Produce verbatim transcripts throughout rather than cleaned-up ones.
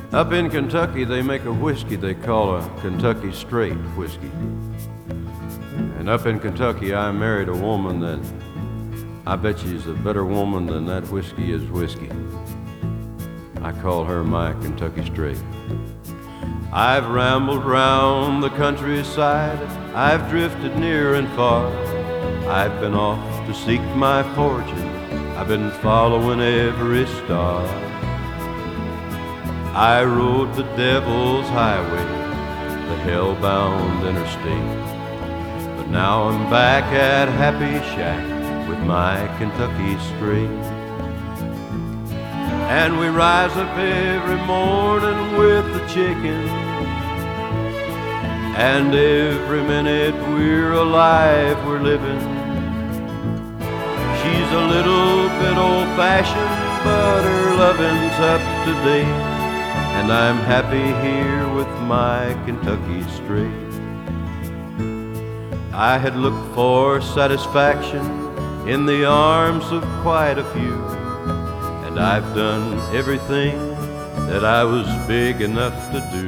Up in Kentucky they make a whiskey they call a Kentucky Straight whiskey. And up in Kentucky I married a woman that I bet she's a better woman than that whiskey is whiskey. I call her my Kentucky Straight. I've rambled round the countryside, I've drifted near and far. I've been off to seek my fortune, I've been following every star. I rode the devil's highway, the hell-bound interstate. But now I'm back at Happy Shack with my Kentucky Straight. And we rise up every morning with the chicken, and every minute we're alive, we're living. She's a little bit old-fashioned, but her loving's up to date. And I'm happy here with my Kentucky Straight. I had looked for satisfaction in the arms of quite a few, and I've done everything that I was big enough to do.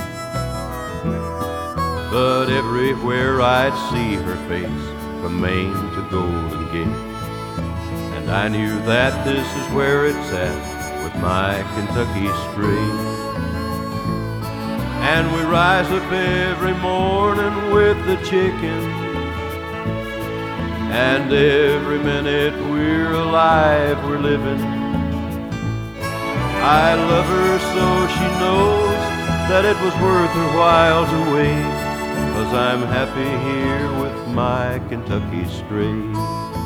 But everywhere I'd see her face, from Maine to Golden Gate, and I knew that this is where it's at with my Kentucky Straight. And we rise up every morning with the chicken, and every minute we're alive, we're living. I love her so she knows that it was worth her while to wait, 'cause I'm happy here with my Kentucky Straight.